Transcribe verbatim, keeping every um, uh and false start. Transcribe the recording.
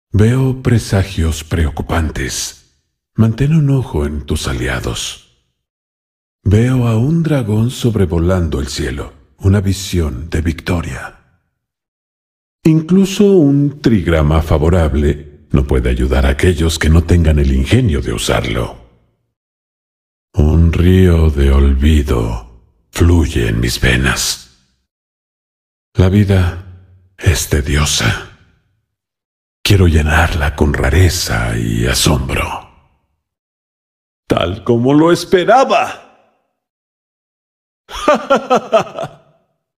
Veo presagios preocupantes. Mantén un ojo en tus aliados. Veo a un dragón sobrevolando el cielo, una visión de victoria. Incluso un trigrama favorable no puede ayudar a aquellos que no tengan el ingenio de usarlo. Un río de olvido fluye en mis venas. La vida es tediosa. Quiero llenarla con rareza y asombro. ¡Tal como lo esperaba!